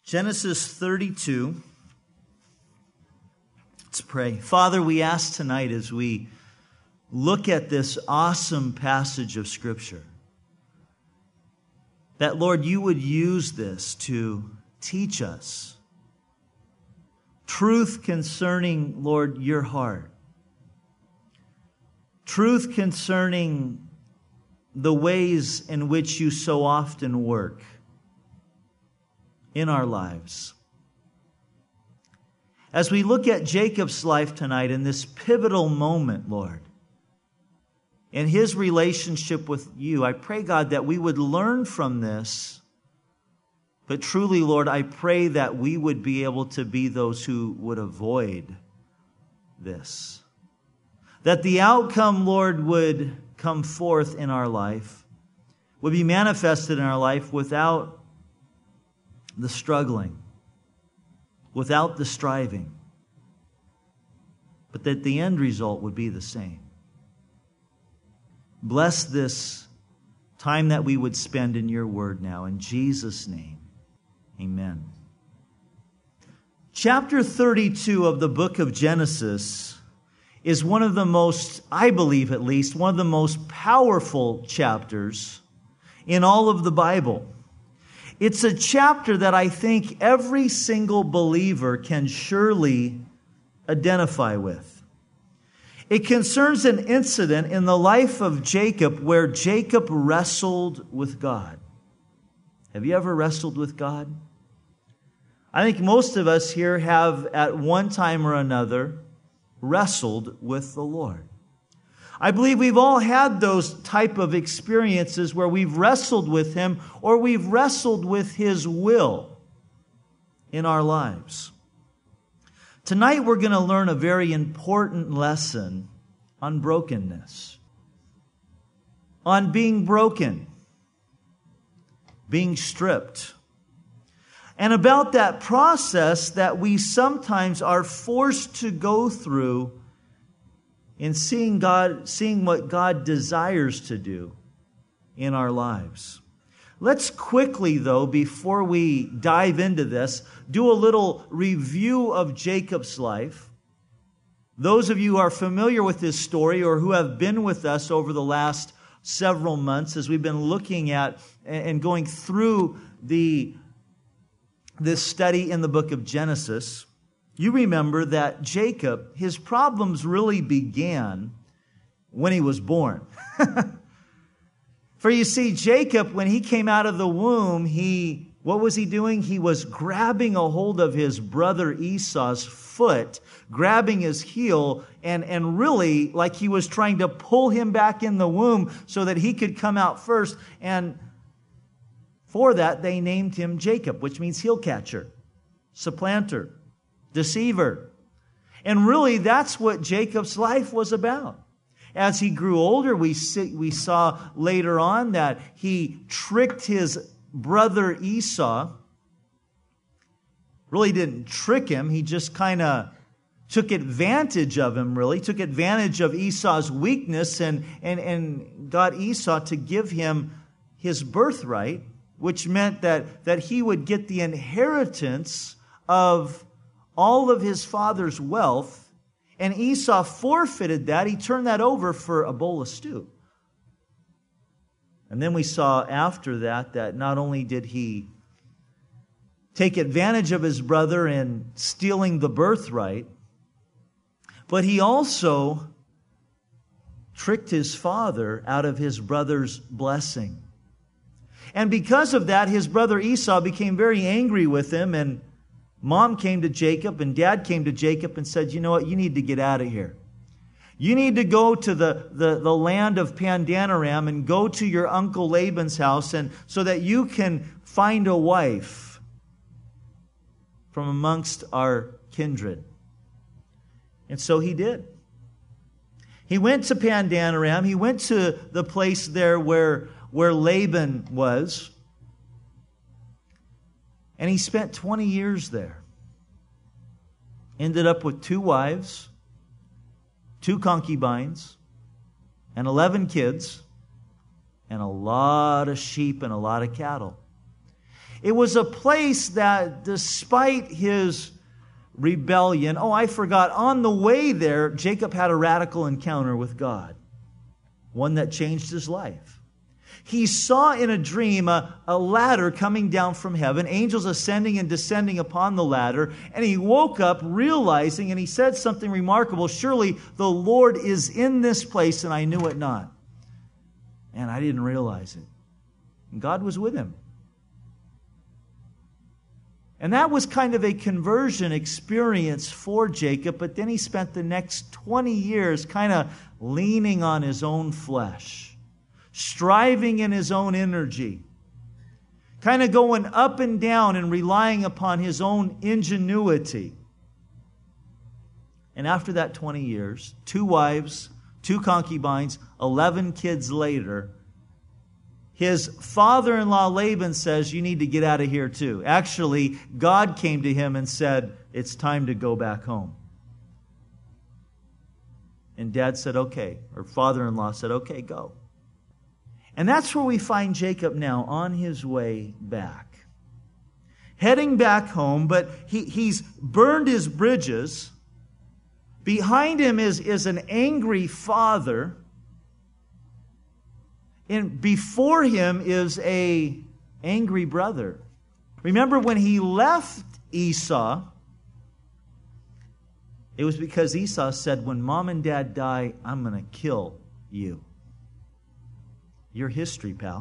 Genesis 32. Let's pray. Father, we ask tonight as we look at this awesome passage of Scripture, that, Lord, you would use this to teach us truth concerning, Lord, your heart. Truth concerning the ways in which you so often work in our lives. As we look at Jacob's life tonight in this pivotal moment, Lord, in his relationship with you, I pray, God, that we would learn from this. But truly, Lord, I pray that we would be able to be those who would avoid this. That the outcome, Lord, would come forth in our life, would be manifested in our life without the struggling, without the striving, but that the end result would be the same. Bless this time that we would spend in your word now. In Jesus' name, amen. Chapter 32 of the book of Genesis is one of the most, I believe at least, one of the most powerful chapters in all of the Bible. It's a chapter that I think every single believer can surely identify with. It concerns an incident in the life of Jacob where Jacob wrestled with God. Have you ever wrestled with God? I think most of us here have at one time or another wrestled with the Lord. I believe we've all had those type of experiences where we've wrestled with Him or we've wrestled with His will in our lives. Tonight we're going to learn a very important lesson on brokenness, on being broken, being stripped, and about that process that we sometimes are forced to go through in seeing what God desires to do in our lives. Let's quickly, though, before we dive into this, do a little review of Jacob's life. Those of you who are familiar with this story or who have been with us over the last several months as we've been looking at and going through this study in the book of Genesis, you remember that Jacob, his problems really began when he was born. For you see, Jacob, when he came out of the womb, what was he doing? He was grabbing a hold of his brother Esau's foot, grabbing his heel, and really like he was trying to pull him back in the womb so that he could come out first. And for that, they named him Jacob, which means heel catcher, supplanter, deceiver. And really, that's what Jacob's life was about. As he grew older, we saw later on that he tricked his brother Esau. Really didn't trick him. He just kind of took advantage of him, really. Took advantage of Esau's weakness and got Esau to give him his birthright, which meant that he would get the inheritance of all of his father's wealth. And Esau forfeited that. He turned that over for a bowl of stew. And then we saw after that not only did he take advantage of his brother in stealing the birthright, but he also tricked his father out of his brother's blessing. And because of that, his brother Esau became very angry with him, and Mom came to Jacob and Dad came to Jacob and said, you know what, you need to get out of here. You need to go to the land of Pandanaram and go to your uncle Laban's house and so that you can find a wife from amongst our kindred. And so he did. He went to Pandanaram. He went to the place there where Laban was. And he spent 20 years there. Ended up with 2 wives, 2 concubines, and 11 kids, and a lot of sheep and a lot of cattle. It was a place that, despite his rebellion, on the way there, Jacob had a radical encounter with God, one that changed his life. He saw in a dream a ladder coming down from heaven, angels ascending and descending upon the ladder, and he woke up realizing, and he said something remarkable, surely the Lord is in this place, and I knew it not. And I didn't realize it. And God was with him. And that was kind of a conversion experience for Jacob, but then he spent the next 20 years kind of leaning on his own flesh, striving in his own energy, kind of going up and down and relying upon his own ingenuity. And after that 20 years, 2 wives, 2 concubines, 11 kids later, his father-in-law Laban says, you need to get out of here too. Actually, God came to him and said, it's time to go back home. And Dad said, okay, or father-in-law said, okay, go. And that's where we find Jacob now on his way back. Heading back home, but he's burned his bridges. Behind him is an angry father. And before him is an angry brother. Remember when he left Esau, it was because Esau said, when Mom and Dad die, I'm going to kill you. Your history, pal.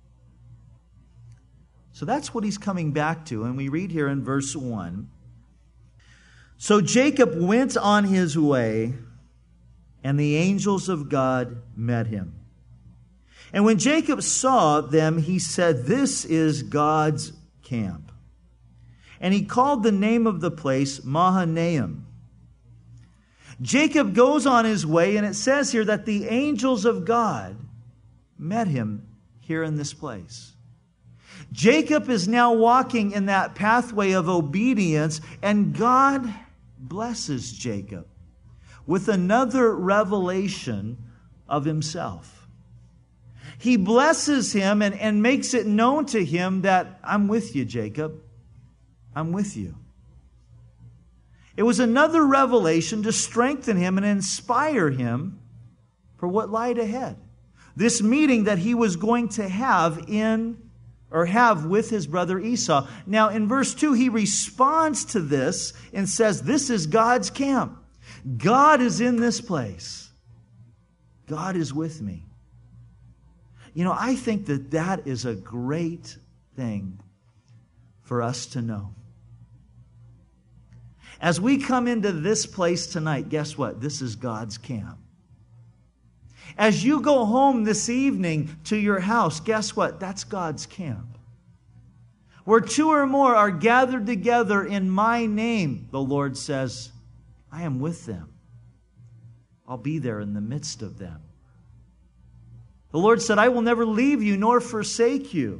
So that's what he's coming back to. And we read here in verse 1. So Jacob went on his way, and the angels of God met him. And when Jacob saw them, he said, this is God's camp. And he called the name of the place Mahanaim. Jacob goes on his way, and it says here that the angels of God met him here in this place. Jacob is now walking in that pathway of obedience, and God blesses Jacob with another revelation of himself. He blesses him and makes it known to him that I'm with you, Jacob. I'm with you. It was another revelation to strengthen him and inspire him for what lied ahead. This meeting that he was going to have with his brother Esau. Now in verse 2, he responds to this and says, this is God's camp. God is in this place. God is with me. You know, I think that is a great thing for us to know. As we come into this place tonight, guess what? This is God's camp. As you go home this evening to your house, guess what? That's God's camp. Where 2 or more are gathered together in my name, the Lord says, I am with them. I'll be there in the midst of them. The Lord said, I will never leave you nor forsake you.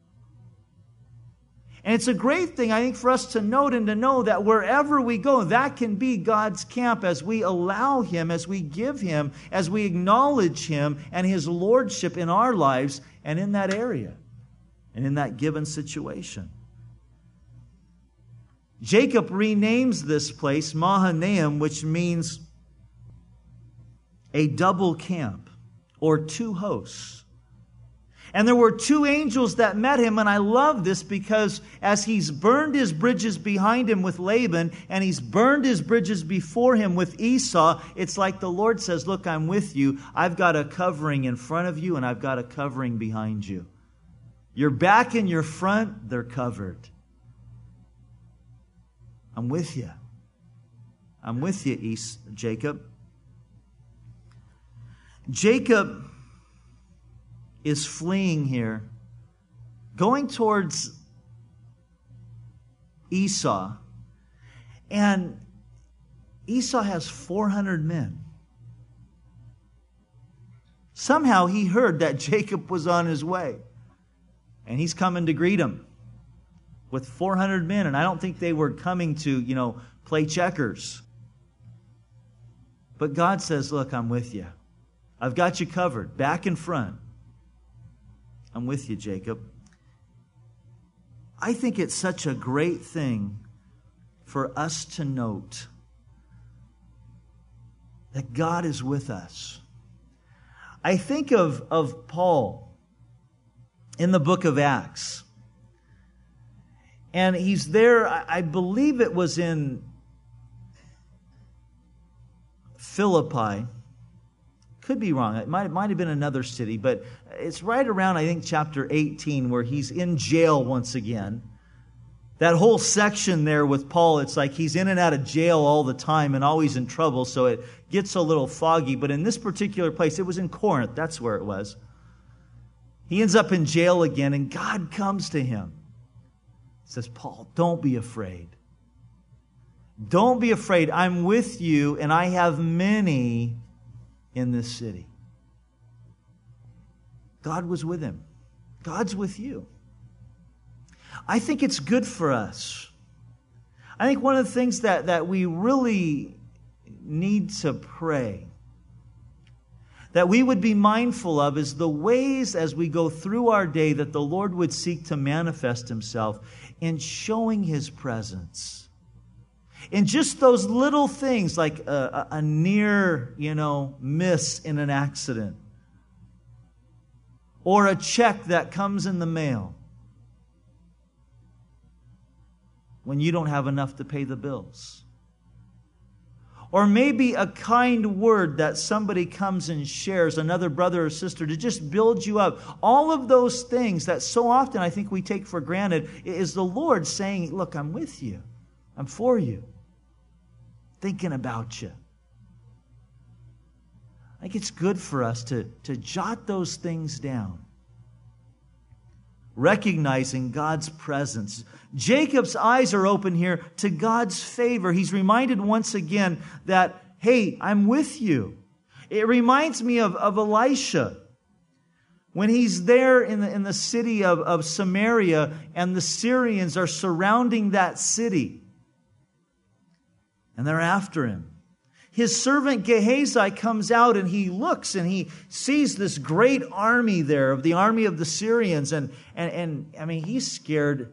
And it's a great thing, I think, for us to note and to know that wherever we go, that can be God's camp as we allow Him, as we give Him, as we acknowledge Him and His Lordship in our lives and in that area and in that given situation. Jacob renames this place Mahanaim, which means a double camp or 2 hosts. And there were 2 angels that met him, and I love this because as he's burned his bridges behind him with Laban, and he's burned his bridges before him with Esau, it's like the Lord says, look, I'm with you. I've got a covering in front of you, and I've got a covering behind you. Your back and your front, they're covered. I'm with you. I'm with you, Jacob. Jacob is fleeing here, going towards Esau. And Esau has 400 men. Somehow he heard that Jacob was on his way. And he's coming to greet him with 400 men. And I don't think they were coming to, play checkers. But God says, look, I'm with you. I've got you covered, back and front. I'm with you, Jacob. I think it's such a great thing for us to note that God is with us. I think of Paul in the book of Acts. And he's there, I believe it was in Philippi. Could be wrong. It might have been another city, but it's right around, I think, chapter 18, where he's in jail once again. That whole section there with Paul, it's like he's in and out of jail all the time and always in trouble, so it gets a little foggy. But in this particular place, it was in Corinth. That's where it was. He ends up in jail again, and God comes to him. He says, Paul, don't be afraid. Don't be afraid. I'm with you, and I have many in this city. God was with him. God's with you. I think it's good for us. I think one of the things that we really need to pray, that we would be mindful of, is the ways as we go through our day that the Lord would seek to manifest Himself in showing His presence. In just those little things like a near, miss in an accident, or a check that comes in the mail when you don't have enough to pay the bills. Or maybe a kind word that somebody comes and shares, another brother or sister, to just build you up. All of those things that so often I think we take for granted is the Lord saying, look, I'm with you. I'm for you. Thinking about you. I think it's good for us to jot those things down. Recognizing God's presence. Jacob's eyes are open here to God's favor. He's reminded once again that, hey, I'm with you. It reminds me of Elisha. When he's there in the city of Samaria and the Syrians are surrounding that city. And they're after him. His servant Gehazi comes out and he looks and he sees this great army there, of the army of the Syrians. And I mean, he's scared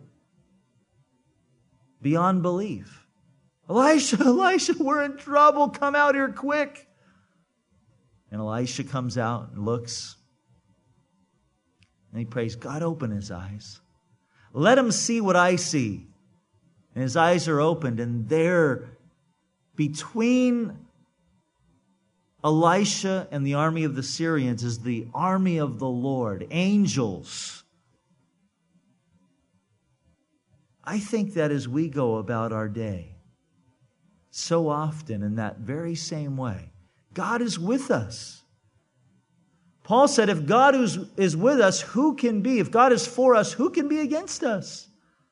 beyond belief. Elisha, we're in trouble. Come out here quick. And Elisha comes out and looks. And he prays, God, open his eyes. Let him see what I see. And his eyes are opened, and there, between Elisha and the army of the Syrians, is the army of the Lord, angels. I think that as we go about our day, so often in that very same way, God is with us. Paul said, if God is with us, who can be? If God is for us, who can be against us?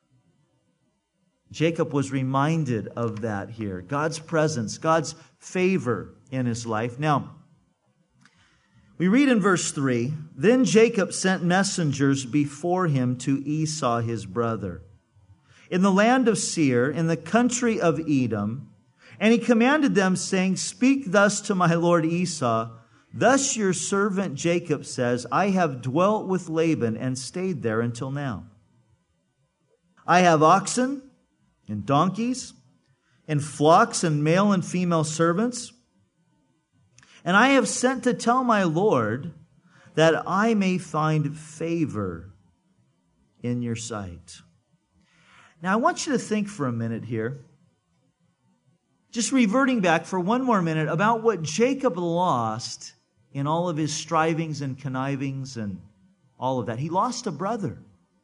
Jacob was reminded of that here. God's presence, God's favor in his life. Now, we read in verse 3, then Jacob sent messengers before him to Esau his brother, in the land of Seir, in the country of Edom, and he commanded them, saying, speak thus to my lord Esau, thus your servant Jacob says, I have dwelt with Laban and stayed there until now. I have oxen and donkeys, and flocks and male and female servants. And I have sent to tell my Lord that I may find favor in your sight. Now I want you to think for a minute here, just reverting back for one more minute about what Jacob lost in all of his strivings and connivings and all of that. He lost a brother.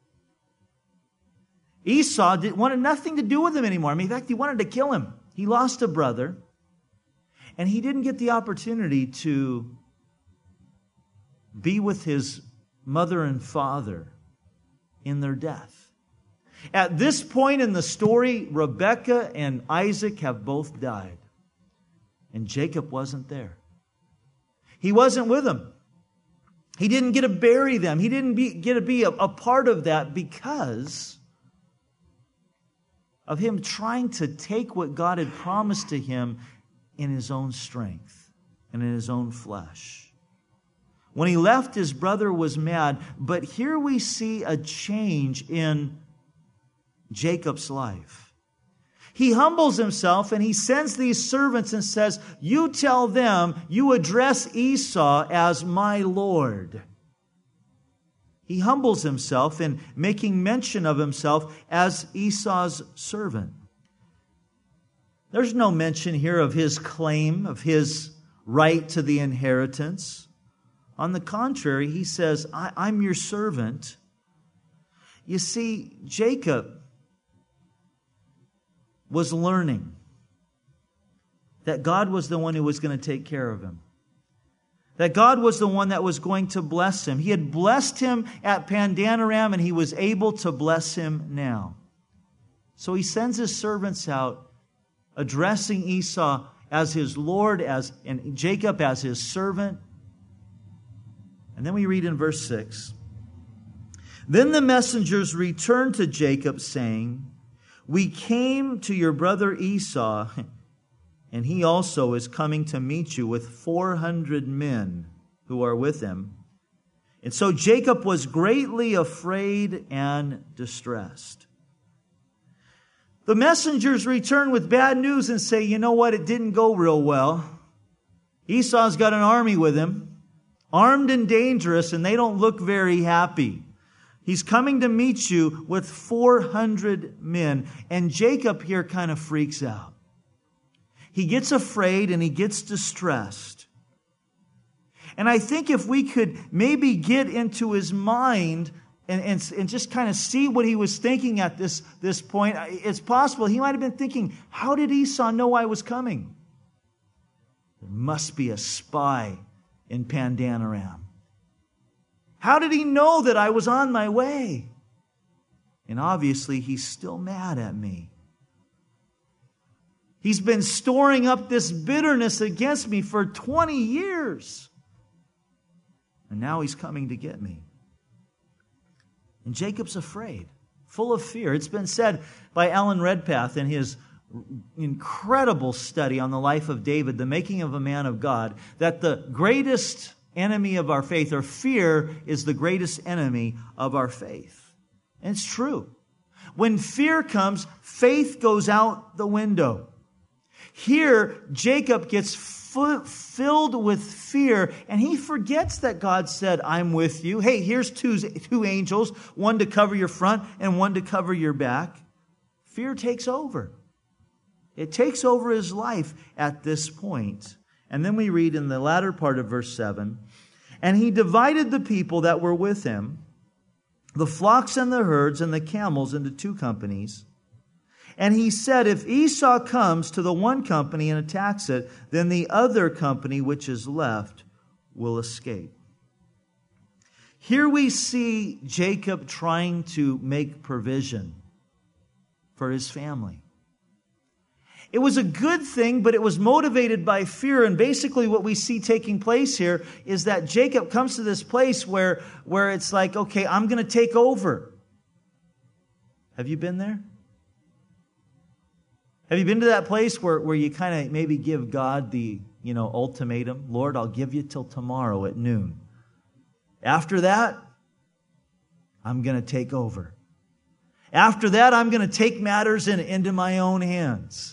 Esau wanted nothing to do with him anymore. I mean, in fact, he wanted to kill him. He lost a brother, and he didn't get the opportunity to be with his mother and father in their death. At this point in the story, Rebekah and Isaac have both died, and Jacob wasn't there. He wasn't with them. He didn't get to bury them. He didn't get to be a part of that because of him trying to take what God had promised to him in his own strength and in his own flesh. When he left, his brother was mad, but here we see a change in Jacob's life. He humbles himself and he sends these servants and says, you tell them, you address Esau as my Lord. He humbles himself in making mention of himself as Esau's servant. There's no mention here of his claim, of his right to the inheritance. On the contrary, he says, I'm your servant. You see, Jacob was learning that God was the one who was going to take care of him. That God was the one that was going to bless him. He had blessed him at Pandanaram, and he was able to bless him now. So he sends his servants out, addressing Esau as his Lord, and Jacob as his servant. And then we read in verse 6, then the messengers returned to Jacob, saying, we came to your brother Esau, and he also is coming to meet you with 400 men who are with him. And so Jacob was greatly afraid and distressed. The messengers return with bad news and say, you know what, it didn't go real well. Esau's got an army with him, armed and dangerous, and they don't look very happy. He's coming to meet you with 400 men. And Jacob here kind of freaks out. He gets afraid and he gets distressed. And I think if we could maybe get into his mind and just kind of see what he was thinking at this point, it's possible he might have been thinking, how did Esau know I was coming? There must be a spy in Pandanaram. How did he know that I was on my way? And obviously, he's still mad at me. He's been storing up this bitterness against me for 20 years. And now he's coming to get me. And Jacob's afraid, full of fear. It's been said by Alan Redpath in his incredible study on the life of David, The Making of a Man of God, that the greatest enemy of our faith, or fear, is the greatest enemy of our faith. And it's true. When fear comes, faith goes out the window. Here, Jacob gets filled with fear, and he forgets that God said, I'm with you. Hey, here's two angels, one to cover your front and one to cover your back. Fear takes over. It takes over his life at this point. And then we read in the latter part of verse 7, and he divided the people that were with him, the flocks and the herds and the camels, into two companies. And he said, if Esau comes to the one company and attacks it, then the other company which is left will escape. Here we see Jacob trying to make provision for his family. It was a good thing, but it was motivated by fear. And basically what we see taking place here is that Jacob comes to this place where it's like, okay, I'm going to take over. Have you been there? Have you been to that place where you kind of maybe give God the, ultimatum? Lord, I'll give you till tomorrow at noon. After that, I'm going to take over. After that, I'm going to take matters into my own hands.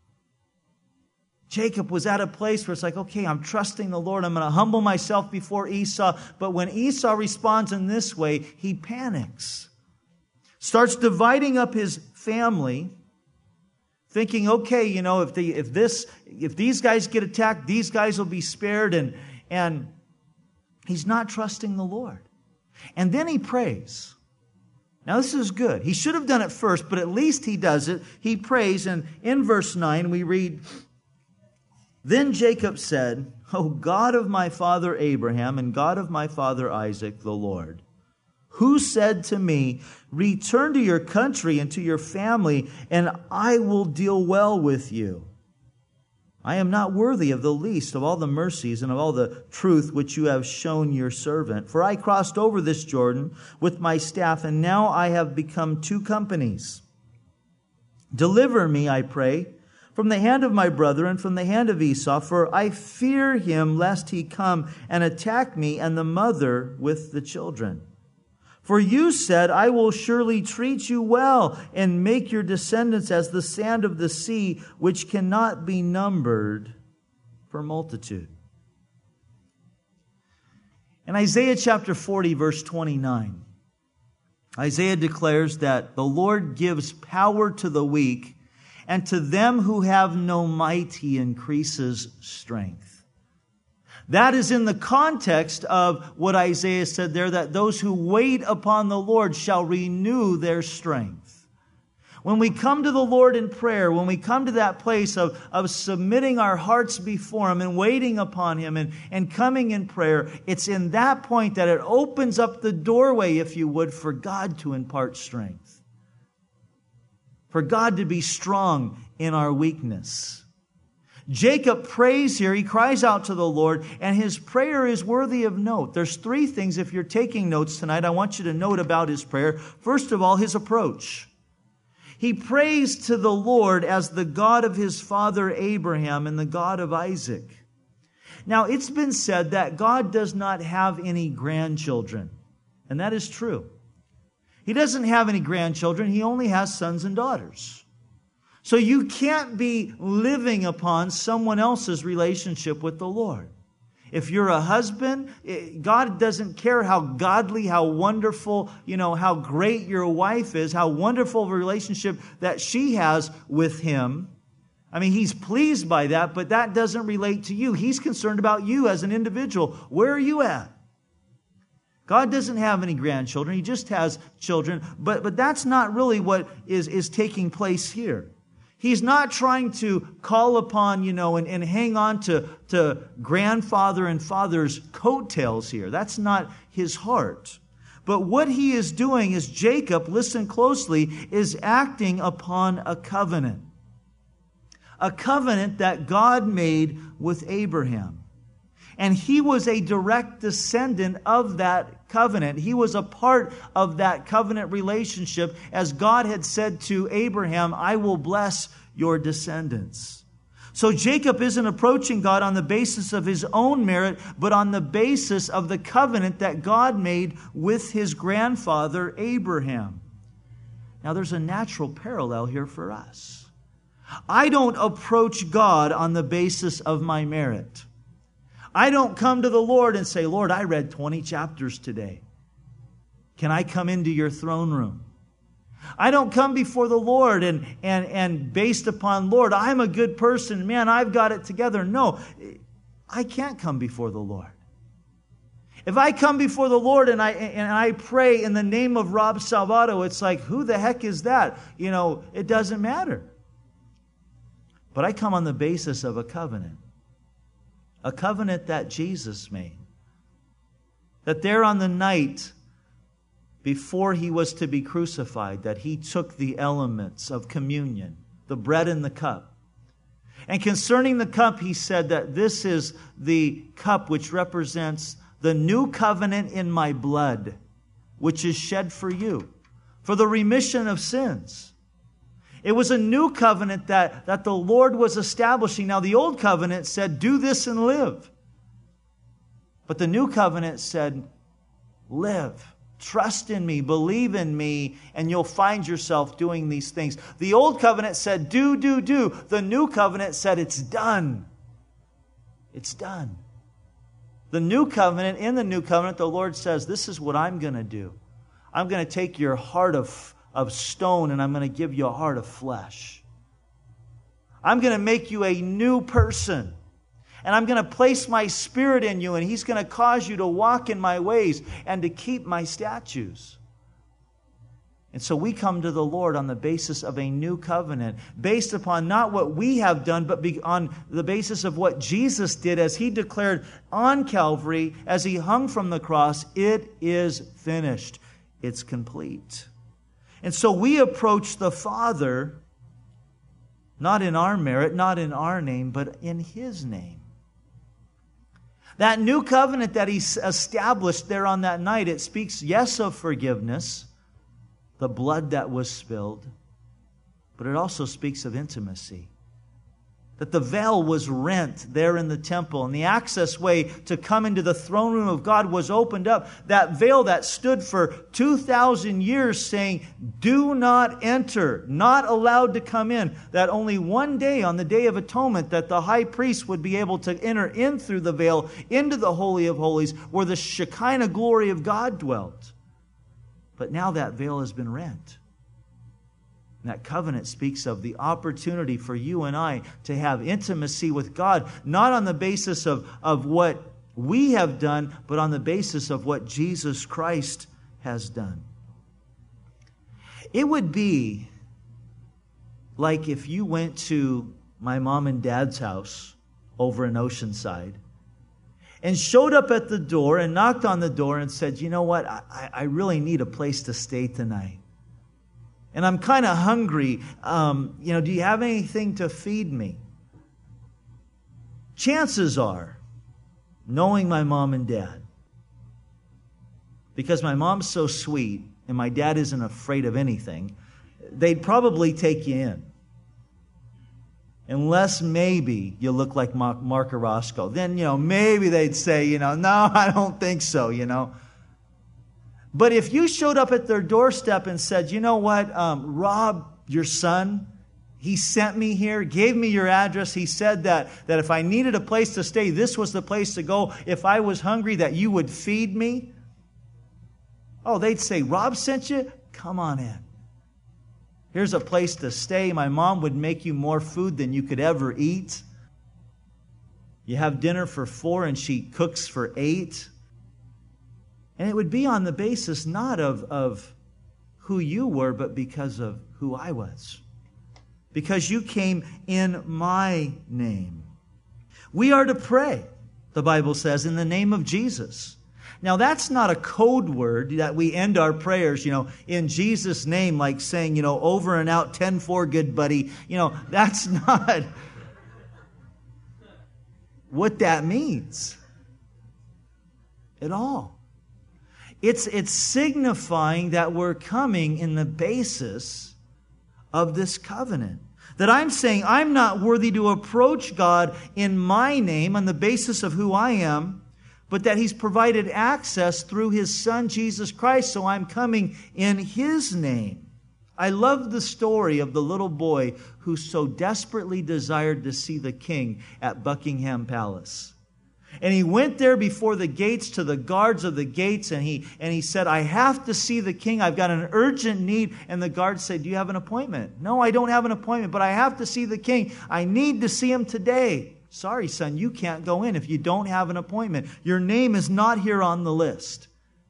Jacob was at a place where it's like, okay, I'm trusting the Lord. I'm going to humble myself before Esau. But when Esau responds in this way, he panics. Starts dividing up his family, thinking, okay, if these guys get attacked, these guys will be spared. And he's not trusting the Lord. And then he prays. Now this is good. He should have done it first, but at least he does it. He prays. And in verse 9 we read, then Jacob said, O God of my father Abraham and God of my father Isaac, the Lord, who said to me, return to your country and to your family, and I will deal well with you. I am not worthy of the least of all the mercies and of all the truth which you have shown your servant. For I crossed over this Jordan with my staff, and now I have become two companies. Deliver me, I pray, from the hand of my brother and from the hand of Esau, for I fear him lest he come and attack me and the mother with the children. For you said, I will surely treat you well and make your descendants as the sand of the sea, which cannot be numbered for multitude. In Isaiah chapter 40, verse 29, Isaiah declares that the Lord gives power to the weak, and to them who have no might He increases strength. That is in the context of what Isaiah said there, that those who wait upon the Lord shall renew their strength. When we come to the Lord in prayer, when we come to that place of submitting our hearts before Him and waiting upon Him and coming in prayer, it's in that point that it opens up the doorway, if you would, for God to impart strength. For God to be strong in our weakness. Jacob prays here. He cries out to the Lord, and his prayer is worthy of note. There's three things, if you're taking notes tonight, I want you to note about his prayer. First of all, his approach. He prays to the Lord as the God of his father Abraham and the God of Isaac. Now, it's been said that God does not have any grandchildren, and that is true. He doesn't have any grandchildren. He only has sons and daughters. So you can't be living upon someone else's relationship with the Lord. If you're a husband, God doesn't care how godly, how wonderful, how great your wife is, how wonderful of a relationship that she has with Him. I mean, He's pleased by that, but that doesn't relate to you. He's concerned about you as an individual. Where are you at? God doesn't have any grandchildren. He just has children. But that's not really what is taking place here. He's not trying to call upon, and hang on to grandfather and father's coattails here. That's not his heart. But what he is doing is Jacob, listen closely, is acting upon a covenant. A covenant that God made with Abraham. And he was a direct descendant of that covenant. He was a part of that covenant relationship, as God had said to Abraham, I will bless your descendants. So Jacob isn't approaching God on the basis of his own merit, but on the basis of the covenant that God made with his grandfather Abraham. Now there's a natural parallel here for us. I don't approach God on the basis of my merit. I don't come to the Lord and say, Lord, I read 20 chapters today. Can I come into your throne room? I don't come before the Lord and based upon, Lord, I'm a good person. Man, I've got it together. No, I can't come before the Lord. If I come before the Lord and I pray in the name of Rob Salvato, it's like, who the heck is that? It doesn't matter. But I come on the basis of a covenant. A covenant that Jesus made. That there on the night before He was to be crucified, that He took the elements of communion, the bread and the cup. And concerning the cup, He said that this is the cup which represents the new covenant in my blood, which is shed for you, for the remission of sins. It was a new covenant that the Lord was establishing. Now, the old covenant said, do this and live. But the new covenant said, live. Trust in me, believe in me, and you'll find yourself doing these things. The old covenant said, do. The new covenant said, it's done. It's done. The new covenant, in the new covenant, the Lord says, this is what I'm going to do. I'm going to take your heart of stone and I'm going to give you a heart of flesh. I'm going to make you a new person. And I'm going to place my Spirit in you, and He's going to cause you to walk in my ways and to keep my statutes. And so we come to the Lord on the basis of a new covenant, based upon not what we have done, but on the basis of what Jesus did as He declared on Calvary, as He hung from the cross, it is finished. It's complete. And so we approach the Father, not in our merit, not in our name, but in His name. That new covenant that He established there on that night, it speaks, yes, of forgiveness, the blood that was spilled, but it also speaks of intimacy. that the veil was rent there in the temple, and the access way to come into the throne room of God was opened up. That veil that stood for 2,000 years saying, do not enter, not allowed to come in. That only one day, on the Day of Atonement, that the high priest would be able to enter in through the veil into the Holy of Holies, where the Shekinah glory of God dwelt. But now that veil has been rent. And that covenant speaks of the opportunity for you and I to have intimacy with God, not on the basis of what we have done, but on the basis of what Jesus Christ has done. It would be like if you went to my mom and dad's house over in Oceanside and showed up at the door and knocked on the door and said, you know what, I really need a place to stay tonight. And I'm kind of hungry. Do you have anything to feed me? Chances are, knowing my mom and dad, because my mom's so sweet and my dad isn't afraid of anything, they'd probably take you in. Unless maybe you look like Mark Orozco. Then, maybe they'd say, no, I don't think so, But if you showed up at their doorstep and said, you know what, Rob, your son, he sent me here, gave me your address. He said that if I needed a place to stay, this was the place to go. If I was hungry, that you would feed me. Oh, they'd say, Rob sent you? Come on in. Here's a place to stay. My mom would make you more food than you could ever eat. You have dinner for 4 and she cooks for 8. And it would be on the basis not of who you were, but because of who I was. Because you came in my name. We are to pray, the Bible says, in the name of Jesus. Now, that's not a code word that we end our prayers, in Jesus' name, like saying, over and out, 10-4, good buddy. That's not what that means at all. It's signifying that we're coming in the basis of this covenant. That I'm saying I'm not worthy to approach God in my name on the basis of who I am, but that He's provided access through His Son, Jesus Christ, so I'm coming in His name. I love the story of the little boy who so desperately desired to see the king at Buckingham Palace. And he went there before the gates to the guards of the gates, and he said, I have to see the king. I've got an urgent need. And the guards said, do you have an appointment? No, I don't have an appointment, but I have to see the king. I need to see him today. Sorry, son, you can't go in if you don't have an appointment. Your name is not here on the list.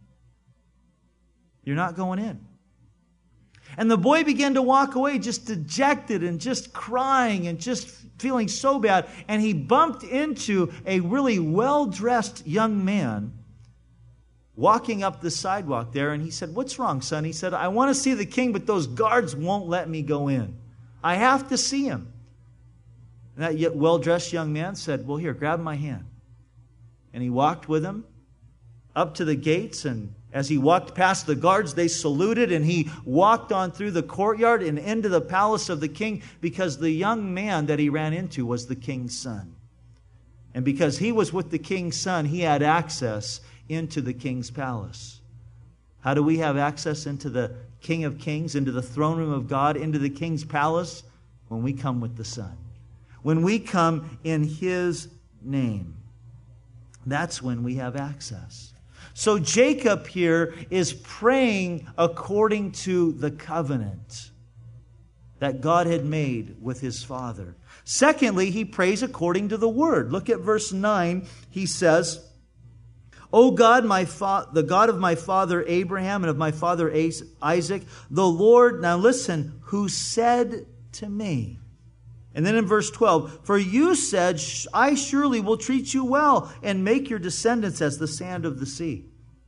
You're not going in. And the boy began to walk away just dejected and just crying and just feeling so bad. And he bumped into a really well-dressed young man walking up the sidewalk there. And he said, what's wrong, son? He said, I want to see the king, but those guards won't let me go in. I have to see him. And that well-dressed young man said, well, here, grab my hand. And he walked with him up to the gates, and as he walked past the guards, they saluted, and he walked on through the courtyard and into the palace of the king, because the young man that he ran into was the king's son. And because he was with the king's son, he had access into the king's palace. How do we have access into the King of Kings, into the throne room of God, into the king's palace? When we come with the Son. When we come in His name. That's when we have access. So Jacob here is praying according to the covenant that God had made with his father. Secondly, he prays according to the word. Look at verse 9. He says, O God, the God of my father Abraham and of my father Isaac, the Lord, now listen, who said to me. And then in verse 12, for you said, I surely will treat you well and make your descendants as the sand of the sea.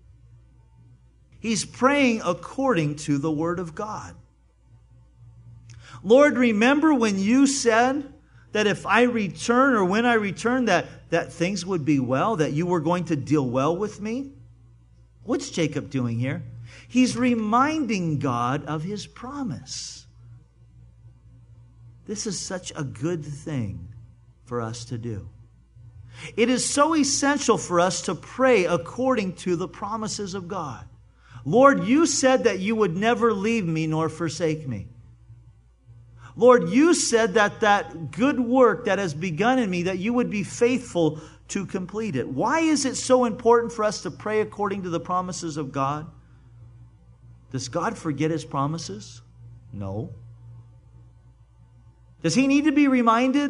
He's praying according to the word of God. Lord, remember when you said that if I return, or when I return, that things would be well, that you were going to deal well with me? What's Jacob doing here? He's reminding God of his promise. This is such a good thing for us to do. It is so essential for us to pray according to the promises of God. Lord, you said that you would never leave me nor forsake me. Lord, you said that good work that has begun in me, that you would be faithful to complete it. Why is it so important for us to pray according to the promises of God? Does God forget His promises? No. Does He need to be reminded?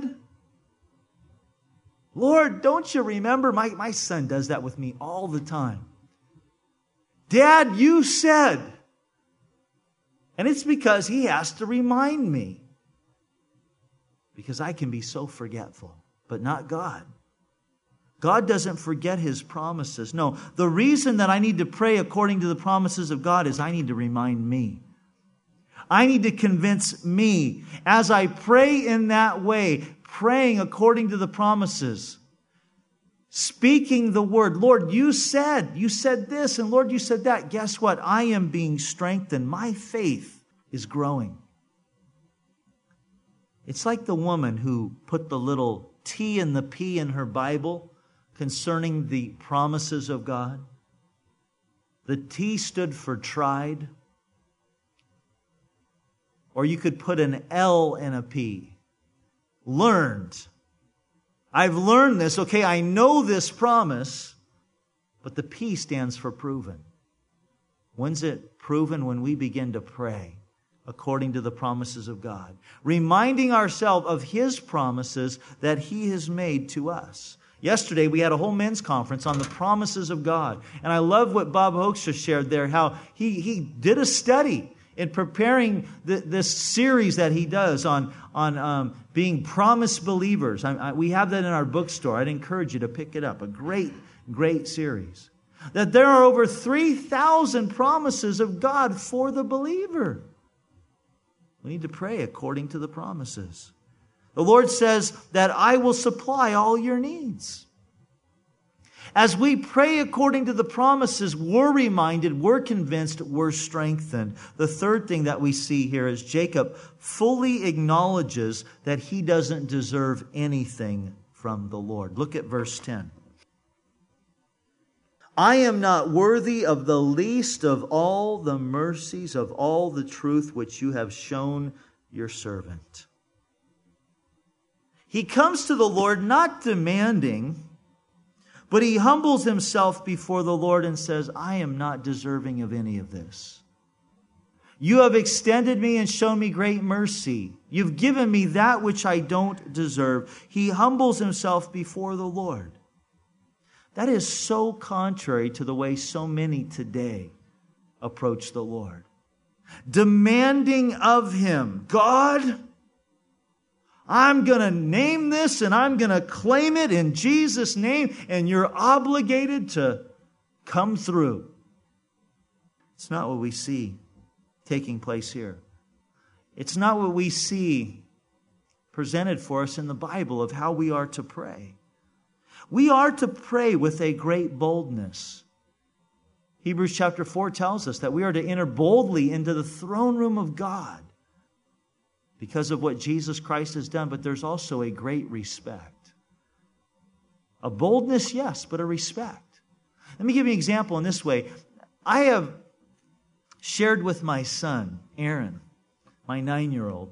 Lord, don't you remember? My son does that with me all the time. Dad, you said. And it's because he has to remind me. Because I can be so forgetful, but not God. God doesn't forget His promises. No, the reason that I need to pray according to the promises of God is I need to remind me. I need to convince me as I pray in that way, praying according to the promises, speaking the word. Lord, you said this, and Lord, you said that. Guess what? I am being strengthened. My faith is growing. It's like the woman who put the little T and the P in her Bible concerning the promises of God. The T stood for tried. Or you could put an L and a P. Learned. I've learned this. Okay, I know this promise. But the P stands for proven. When's it proven? When we begin to pray according to the promises of God. Reminding ourselves of His promises that He has made to us. Yesterday, we had a whole men's conference on the promises of God. And I love what Bob Hoekstra shared there, how he did a study in preparing this series that he does on being promised believers. We have that in our bookstore. I'd encourage you to pick it up. A great, great series. That there are over 3,000 promises of God for the believer. We need to pray according to the promises. The Lord says that I will supply all your needs. As we pray according to the promises, we're reminded, we're convinced, we're strengthened. The third thing that we see here is Jacob fully acknowledges that he doesn't deserve anything from the Lord. Look at verse 10. I am not worthy of the least of all the mercies, of all the truth which you have shown your servant. He comes to the Lord not demanding, but he humbles himself before the Lord and says, I am not deserving of any of this. You have extended me and shown me great mercy. You've given me that which I don't deserve. He humbles himself before the Lord. That is so contrary to the way so many today approach the Lord. Demanding of Him, God, I'm going to name this and I'm going to claim it in Jesus' name, and you're obligated to come through. It's not what we see taking place here. It's not what we see presented for us in the Bible of how we are to pray. We are to pray with a great boldness. Hebrews chapter 4 tells us that we are to enter boldly into the throne room of God because of what Jesus Christ has done, but there's also a great respect. A boldness, yes, but a respect. Let me give you an example in this way. I have shared with my son, Aaron, my 9-year-old,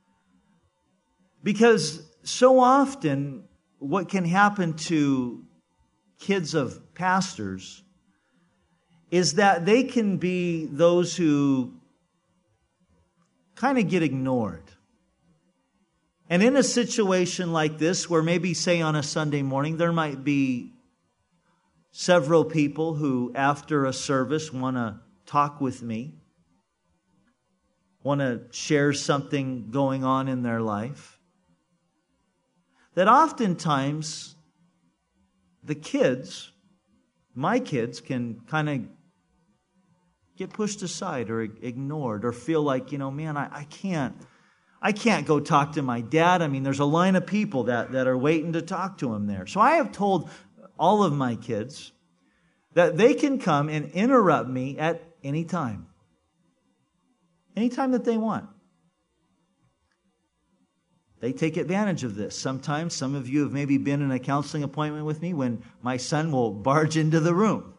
because so often what can happen to kids of pastors is that they can be those who kind of get ignored. And in a situation like this, where maybe, say, on a Sunday morning, there might be several people who, after a service, want to talk with me, want to share something going on in their life, that oftentimes the kids, my kids, can kind of get pushed aside or ignored or feel like, man, I can't go talk to my dad. I mean, there's a line of people that are waiting to talk to him there. So I have told all of my kids that they can come and interrupt me at any time. Anytime that they want. they take advantage of this. Sometimes some of you have maybe been in a counseling appointment with me when my son will barge into the room.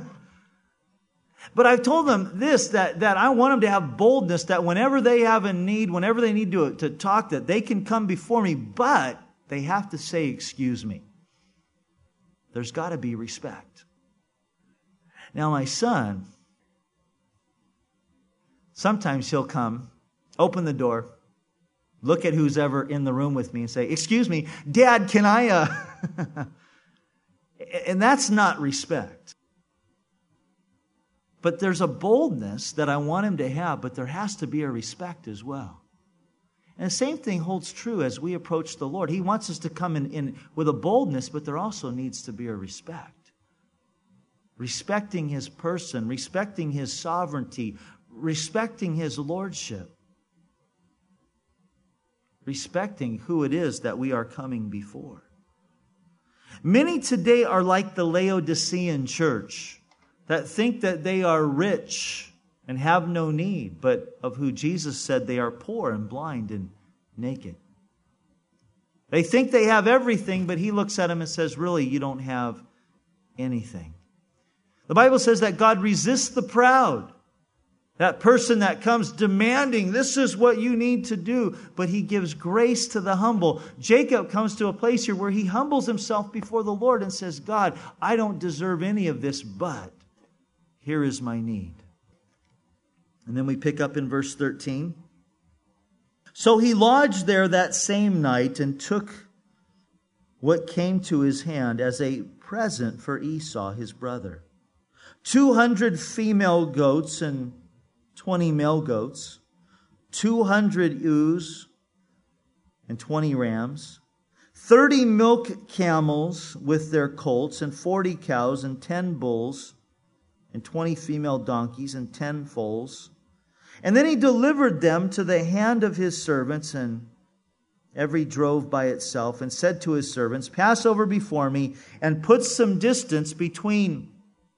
But I've told them this, that I want them to have boldness, that whenever they have a need, whenever they need to talk, that they can come before me, but they have to say, excuse me. There's got to be respect. Now my son, sometimes he'll come, open the door, look at who's ever in the room with me and say, excuse me, Dad, can I... And that's not respect. But there's a boldness that I want him to have, but there has to be a respect as well. And the same thing holds true as we approach the Lord. He wants us to come in with a boldness, but there also needs to be a respect. Respecting His person, respecting His sovereignty, respecting His lordship. Respecting who it is that we are coming before. Many today are like the Laodicean church, that think that they are rich and have no need, but of who Jesus said they are poor and blind and naked. They think they have everything, but He looks at them and says, really, you don't have anything. The Bible says that God resists the proud. That person that comes demanding, this is what you need to do, but He gives grace to the humble. Jacob comes to a place here where he humbles himself before the Lord and says, God, I don't deserve any of this, but here is my need. And then we pick up in verse 13. So he lodged there that same night and took what came to his hand as a present for Esau, his brother. 200 female goats and 20 male goats, 200 ewes and 20 rams, 30 milk camels with their colts, and 40 cows and 10 bulls, and 20 female donkeys and 10 foals. And then he delivered them to the hand of his servants, and every drove by itself, and said to his servants, pass over before me, and put some distance between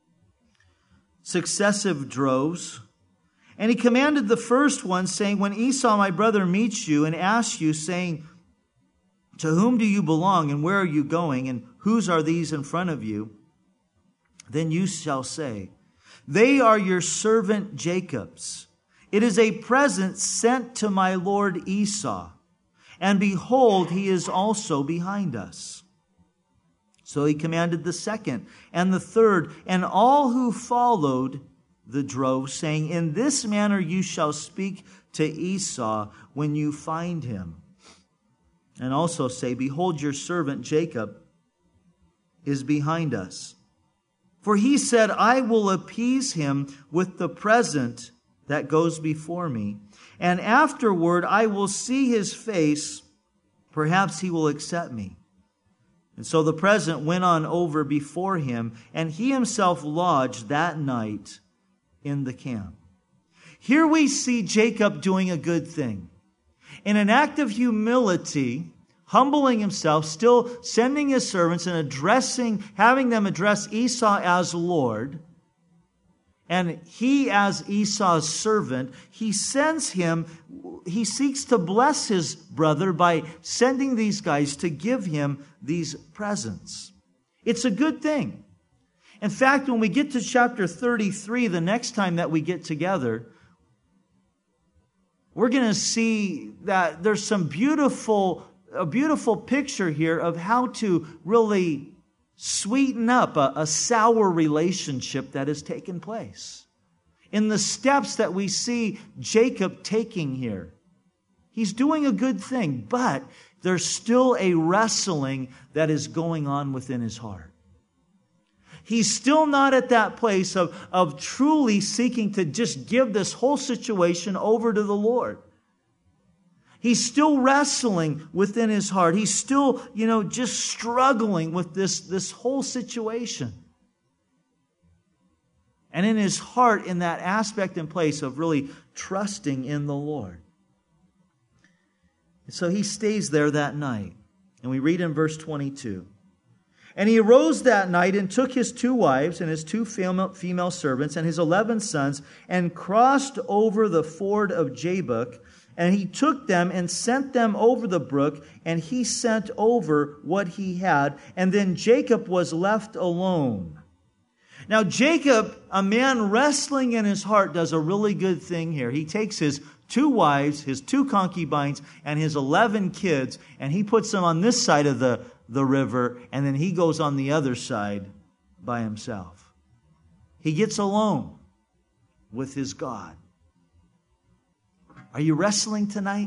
successive droves. And he commanded the first one, saying, when Esau my brother meets you and asks you, saying, to whom do you belong, and where are you going, and whose are these in front of you? Then you shall say, they are your servant Jacob's. It is a present sent to my lord Esau. And behold, he is also behind us. So he commanded the second and the third, and all who followed the drove, saying, in this manner you shall speak to Esau when you find him. And also say, behold, your servant Jacob is behind us. For he said, I will appease him with the present that goes before me, and afterward I will see his face. Perhaps he will accept me. And so the present went on over before him, and he himself lodged that night in the camp. Here we see Jacob doing a good thing. In an act of humility, humbling himself, still sending his servants and having them address Esau as Lord, and he as Esau's servant, he seeks to bless his brother by sending these guys to give him these presents. It's a good thing. In fact, when we get to chapter 33, the next time that we get together, we're going to see that there's a beautiful picture here of how to really sweeten up a sour relationship that has taken place. In the steps that we see Jacob taking here, he's doing a good thing, but there's still a wrestling that is going on within his heart. He's still not at that place of truly seeking to just give this whole situation over to the Lord. He's still wrestling within his heart. He's still, just struggling with this whole situation. And in his heart, in that aspect and place of really trusting in the Lord. And so he stays there that night. And we read in verse 22. And he arose that night and took his 2 wives and his 2 female servants and his 11 sons and crossed over the ford of Jabbok And he took them and sent them over the brook, and he sent over what he had. And then Jacob was left alone. Now Jacob, a man wrestling in his heart, does a really good thing here. He takes his 2 wives, his 2 concubines, and his 11 kids, and he puts them on this side of the river, and then he goes on the other side by himself. He gets alone with his God. Are you wrestling tonight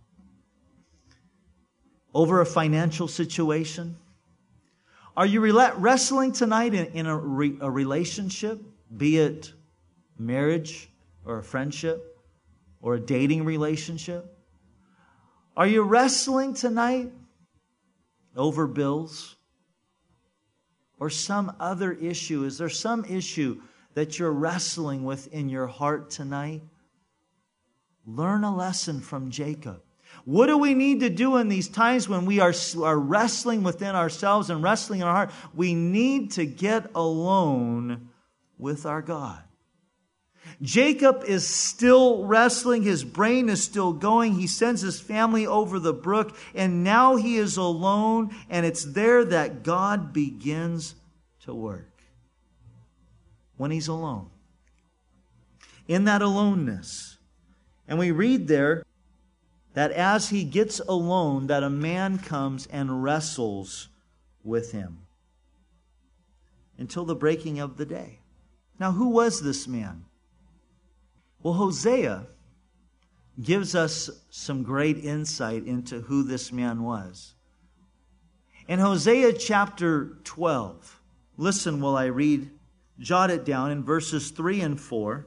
over a financial situation? Are you wrestling tonight in a relationship, be it marriage or a friendship or a dating relationship? Are you wrestling tonight over bills or some other issue? Is there some issue that you're wrestling with in your heart tonight? Learn a lesson from Jacob. What do we need to do in these times when we are wrestling within ourselves and wrestling in our heart? We need to get alone with our God. Jacob is still wrestling. His brain is still going. He sends his family over the brook, and now he is alone, and it's there that God begins to work. When he's alone. In that aloneness. And we read there that as he gets alone, that a man comes and wrestles with him until the breaking of the day. Now, who was this man? Well, Hosea gives us some great insight into who this man was. In Hosea chapter 12, listen while I read, jot it down in verses 3 and 4.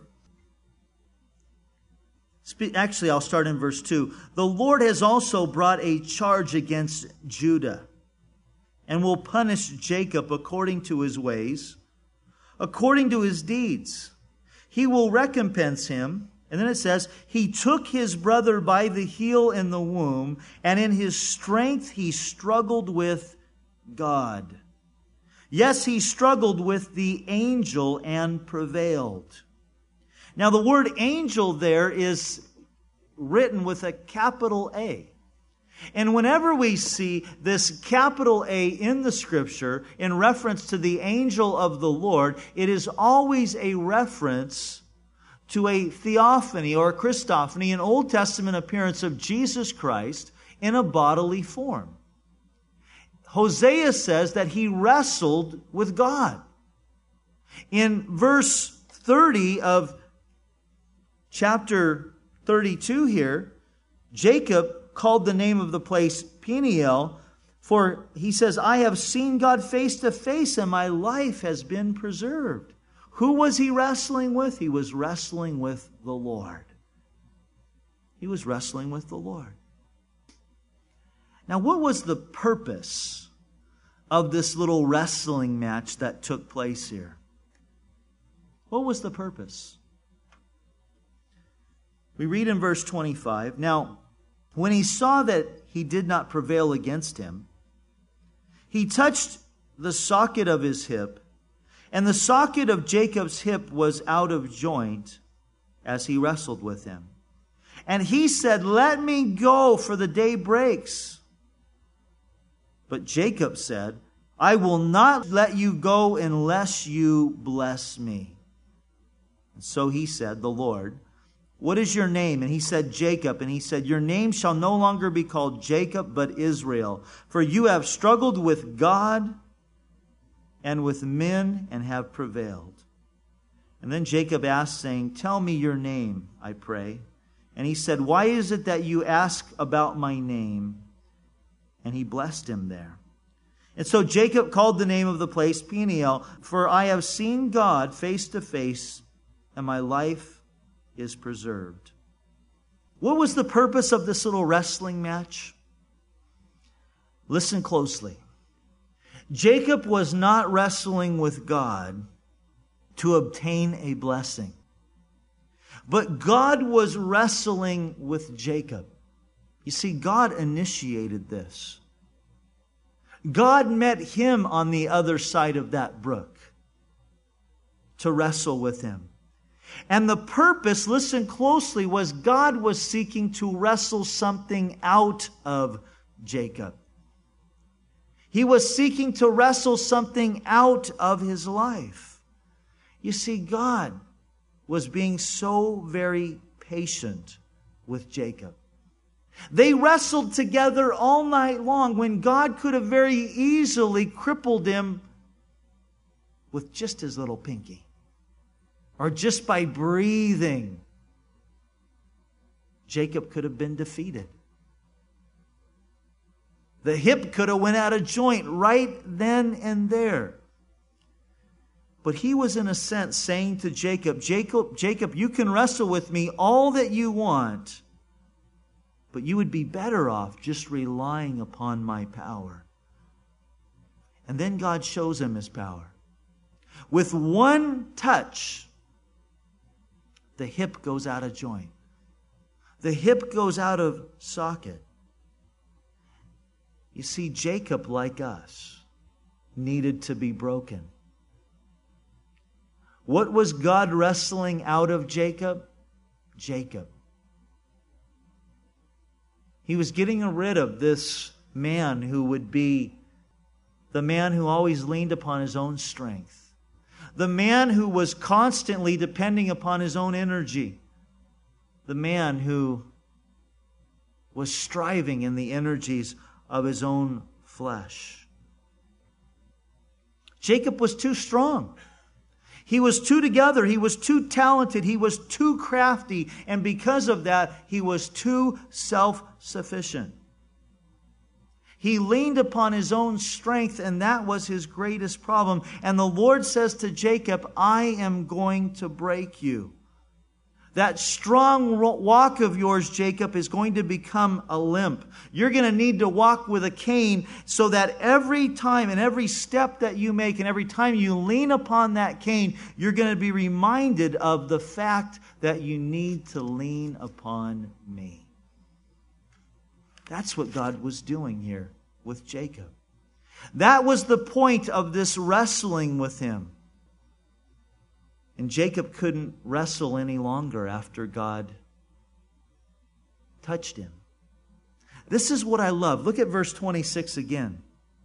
Actually, I'll start in verse 2. The Lord has also brought a charge against Judah and will punish Jacob according to his ways, according to his deeds. He will recompense him. And then it says, he took his brother by the heel in the womb, and in his strength he struggled with God. Yes, he struggled with the angel and prevailed. Now, the word angel there is written with a capital A. And whenever we see this capital A in the Scripture in reference to the angel of the Lord, it is always a reference to a theophany or a Christophany, an Old Testament appearance of Jesus Christ in a bodily form. Hosea says that he wrestled with God. In verse 30 of chapter 32 here, Jacob called the name of the place Peniel, for he says, I have seen God face to face and my life has been preserved. Who was he wrestling with? He was wrestling with the Lord. He was wrestling with the Lord. Now, what was the purpose of this little wrestling match that took place here? What was the purpose? We read in verse 25, now, when he saw that he did not prevail against him, he touched the socket of his hip, and the socket of Jacob's hip was out of joint as he wrestled with him. And he said, let me go, for the day breaks. But Jacob said, I will not let you go unless you bless me. And so he said, the Lord, what is your name? And he said, Jacob. And he said, your name shall no longer be called Jacob, but Israel. For you have struggled with God and with men and have prevailed. And then Jacob asked, saying, tell me your name, I pray. And he said, why is it that you ask about my name? And he blessed him there. And so Jacob called the name of the place Peniel, for I have seen God face to face, and my life is preserved. What was the purpose of this little wrestling match? Listen closely. Jacob was not wrestling with God to obtain a blessing, but God was wrestling with Jacob. You see, God initiated this. God met him on the other side of that brook to wrestle with him. And the purpose, listen closely, was God was seeking to wrestle something out of Jacob. He was seeking to wrestle something out of his life. You see, God was being so very patient with Jacob. They wrestled together all night long when God could have very easily crippled him with just his little pinky, or just by breathing. Jacob could have been defeated. The hip could have went out of joint right then and there. But he was in a sense saying to Jacob, Jacob, you can wrestle with me all that you want, but you would be better off just relying upon my power. And then God shows him his power. With one touch, the hip goes out of joint. The hip goes out of socket. You see, Jacob, like us, needed to be broken. What was God wrestling out of Jacob? Jacob. He was getting rid of this man who would be the man who always leaned upon his own strength. The man who was constantly depending upon his own energy. The man who was striving in the energies of his own flesh. Jacob was too strong. He was too together. He was too talented. He was too crafty. And because of that, he was too self-sufficient. He leaned upon his own strength, and that was his greatest problem. And the Lord says to Jacob, I am going to break you. That strong walk of yours, Jacob, is going to become a limp. You're going to need to walk with a cane so that every time and every step that you make and every time you lean upon that cane, you're going to be reminded of the fact that you need to lean upon me. That's what God was doing here with Jacob. That was the point of this wrestling with him. And Jacob couldn't wrestle any longer after God touched him. This is what I love. Look at verse 26 again.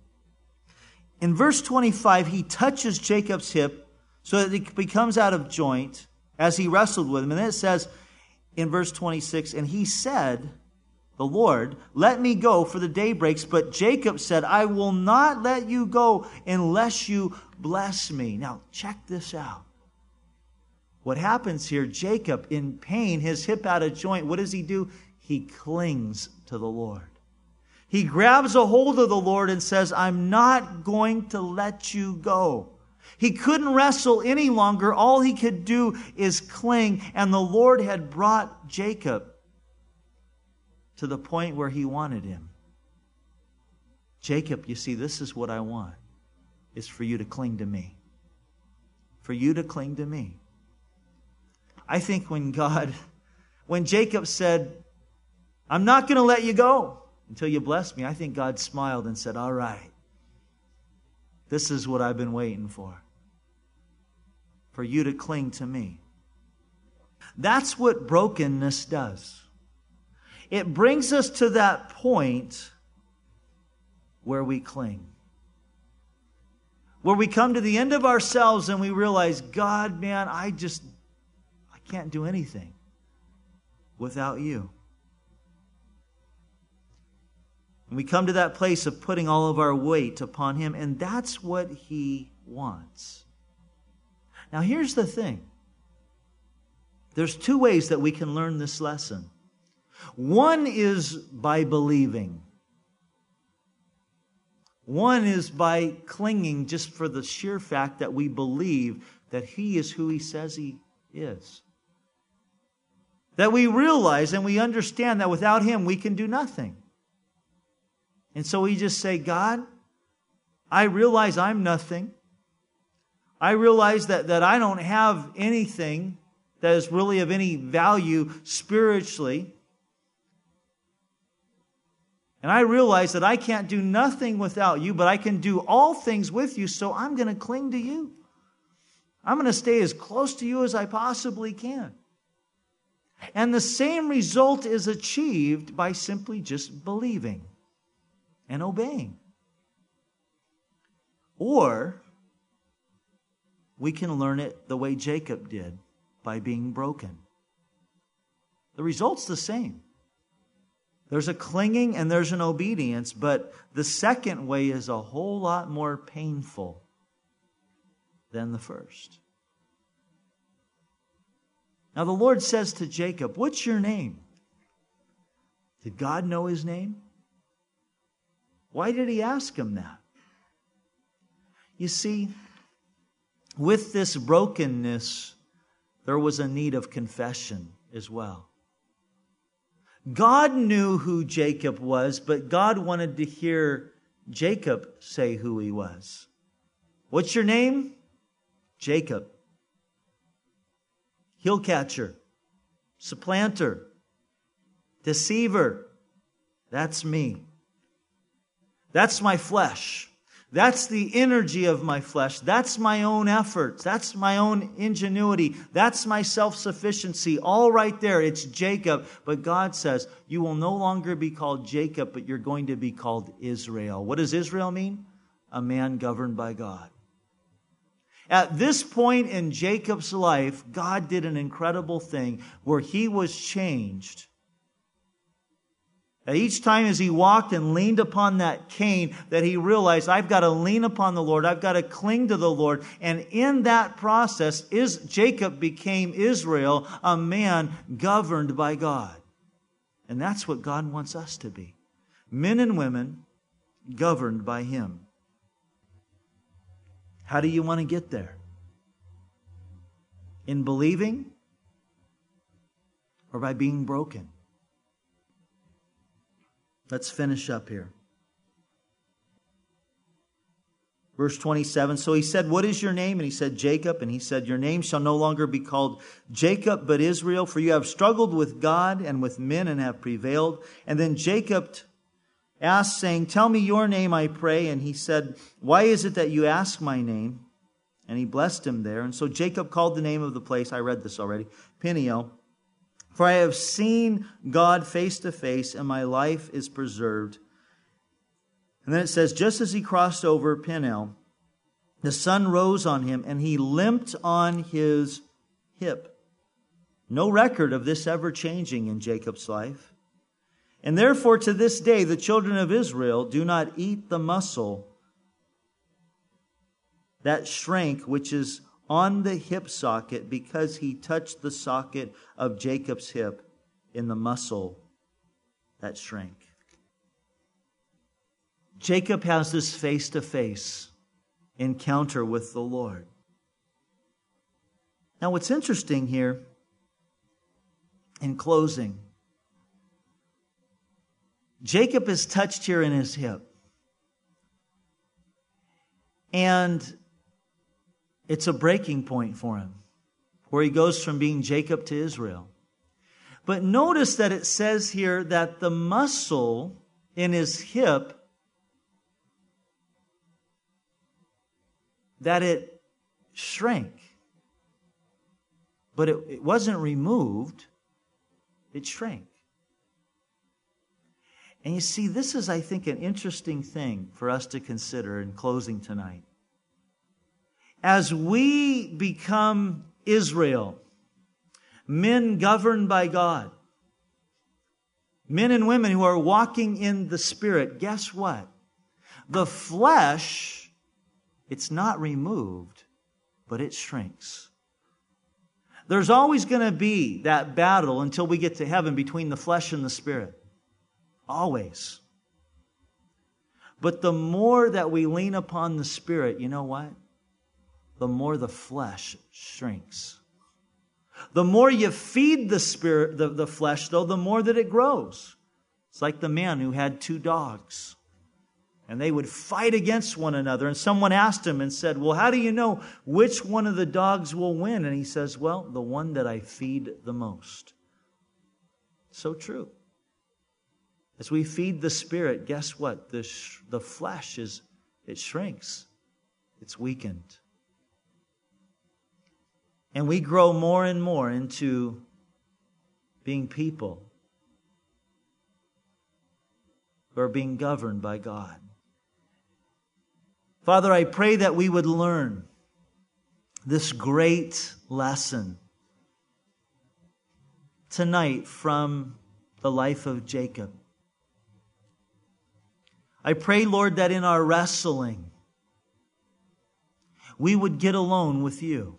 In verse 25, he touches Jacob's hip so that it becomes out of joint as he wrestled with him. And then it says in verse 26, and he said, the Lord, let me go, for the day breaks. But Jacob said, I will not let you go unless you bless me. Now, check this out. What happens here, Jacob, in pain, his hip out of joint, what does he do? He clings to the Lord. He grabs a hold of the Lord and says, I'm not going to let you go. He couldn't wrestle any longer. All he could do is cling. And the Lord had brought Jacob to the point where he wanted him. Jacob, you see, this is what I want, is for you to cling to me. For you to cling to me. I think when Jacob said, I'm not going to let you go until you bless me, I think God smiled and said, all right, this is what I've been waiting for you to cling to me. That's what brokenness does. It brings us to that point where we cling. Where we come to the end of ourselves and we realize, God, man, I can't do anything without you. And we come to that place of putting all of our weight upon him, and that's what he wants. Now, here's the thing. There's two ways that we can learn this lesson. One is by believing. One is by clinging just for the sheer fact that we believe that he is who he says he is. That we realize and we understand that without him we can do nothing. And so we just say, God, I realize I'm nothing. I realize that I don't have anything that is really of any value spiritually. And I realize that I can't do nothing without you, but I can do all things with you, so I'm going to cling to you. I'm going to stay as close to you as I possibly can. And the same result is achieved by simply just believing and obeying. Or we can learn it the way Jacob did, by being broken. The result's the same. There's a clinging and there's an obedience, but the second way is a whole lot more painful than the first. Now the Lord says to Jacob, "What's your name?" Did God know his name? Why did he ask him that? You see, with this brokenness, there was a need of confession as well. God knew who Jacob was, but God wanted to hear Jacob say who he was. What's your name? Jacob. Heel catcher, supplanter, deceiver. That's me. That's my flesh. That's the energy of my flesh. That's my own efforts. That's my own ingenuity. That's my self-sufficiency. All right there. It's Jacob. But God says, you will no longer be called Jacob, but you're going to be called Israel. What does Israel mean? A man governed by God. At this point in Jacob's life, God did an incredible thing where he was changed. Each time as he walked and leaned upon that cane, that he realized, I've got to lean upon the Lord. I've got to cling to the Lord. And in that process, Jacob became Israel, a man governed by God. And that's what God wants us to be. Men and women governed by Him. How do you want to get there? In believing or by being broken? Let's finish up here. Verse 27, so he said, what is your name? And he said, Jacob. And he said, your name shall no longer be called Jacob, but Israel, for you have struggled with God and with men and have prevailed. And then Jacob asked, saying, tell me your name, I pray. And he said, why is it that you ask my name? And he blessed him there. And so Jacob called the name of the place, I read this already, Peniel. For I have seen God face to face, and my life is preserved. And then it says, just as he crossed over Peniel, the sun rose on him, and he limped on his hip. No record of this ever changing in Jacob's life. And therefore, to this day, the children of Israel do not eat the muscle that shrank, which is on the hip socket, because he touched the socket of Jacob's hip in the muscle that shrank. Jacob has this face-to-face encounter with the Lord. Now, what's interesting here, in closing, Jacob is touched here in his hip. And it's a breaking point for him, where he goes from being Jacob to Israel. But notice that it says here that the muscle in his hip, that it shrank. But it wasn't removed, it shrank. And you see, this is, I think, an interesting thing for us to consider in closing tonight. As we become Israel, men governed by God, men and women who are walking in the Spirit, guess what? The flesh, it's not removed, but it shrinks. There's always going to be that battle until we get to heaven between the flesh and the Spirit. Always. But the more that we lean upon the Spirit, you know what? The more the flesh shrinks. The more you feed the spirit, the flesh, though, the more that it grows. It's like the man who had 2 dogs. And they would fight against one another. And someone asked him and said, well, how do you know which one of the dogs will win? And he says, well, the one that I feed the most. So true. As we feed the Spirit, guess what? The flesh it shrinks. It's weakened. And we grow more and more into being people who are being governed by God. Father, I pray that we would learn this great lesson tonight from the life of Jacob. I pray, Lord, that in our wrestling, we would get alone with you.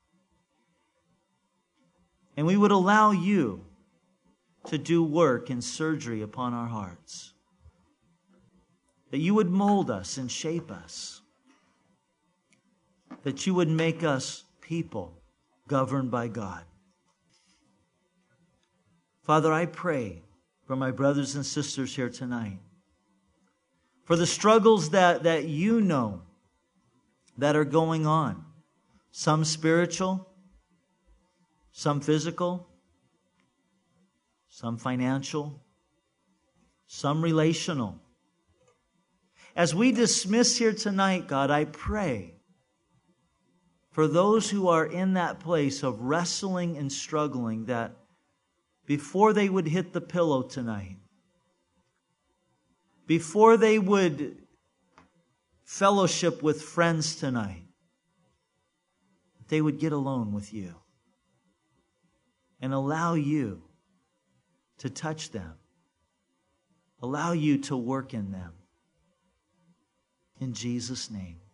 And we would allow you to do work and surgery upon our hearts. That you would mold us and shape us. That you would make us people governed by God. Father, I pray for my brothers and sisters here tonight. For the struggles that you know that are going on. Some spiritual, some physical, some financial, some relational. As we dismiss here tonight, God, I pray for those who are in that place of wrestling and struggling, that before they would hit the pillow tonight, before they would fellowship with friends tonight, they would get alone with you and allow you to touch them, allow you to work in them. In Jesus' name.